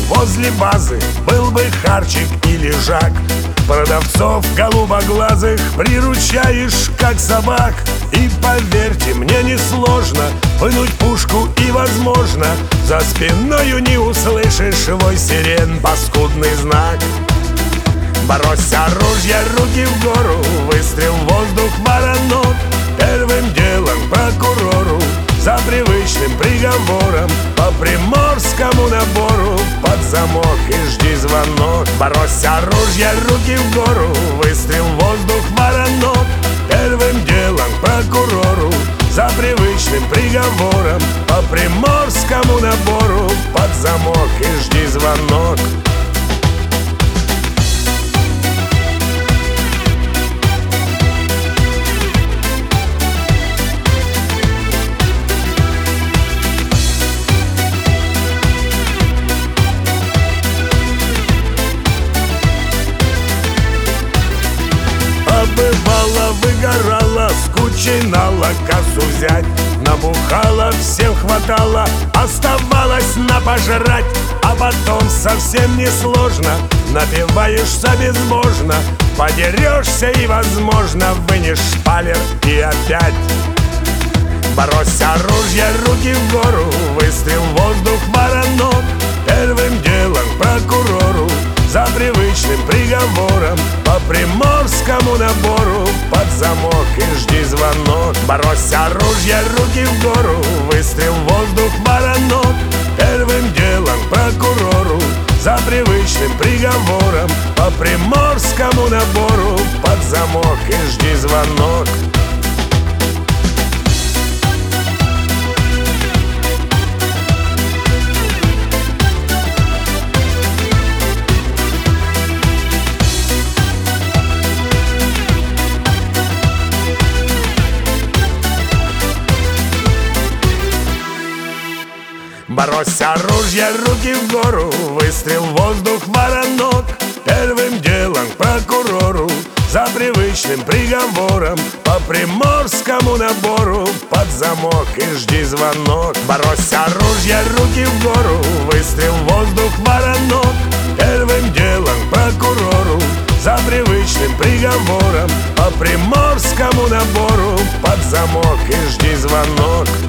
возле базы был бы харчик и лежак. Продавцов голубоглазых приручаешь, как собак. И поверьте, мне несложно вынуть пушку, и, возможно, за спиною не услышишь вой сирен, паскудный знак. Бросься ружья, руки в гору, выстрел в воздух, воронок. Первым делом прокурору за привычным приговором по приморскому набору под замок и жди звонок. Бросься ружья, руки в гору, выстрел в воздух, воронок. Первым делом прокурору за привычным приговором по приморскому набору под замок и жди звонок. Бывало, выгорала, с кучей нала кассу взять. Набухала, всем хватало, оставалось на пожрать. А потом совсем несложно напиваешься безбожно, подерешься и, возможно, вынешь шпалер и опять. Бросься ружья, руки в гору, выстрел в воздух, воронок. Первым делом прокурору за привычным приговором по приморскому набору под замок и жди звонок. Бросься ружья, руки в гору, выстрел в воздух, воронок. Первым делом прокурору за привычным приговором по приморскому набору под замок и жди звонок. Бросься ружья, руки в гору, выстрел в воздух, воронок. Первым делом прокурору за привычным приговором по приморскому набору под замок и жди звонок. Бросься ружья, руки в гору, выстрел в воздух, воронок. Первым делом прокурору за привычным приговором по приморскому набору под замок и жди звонок.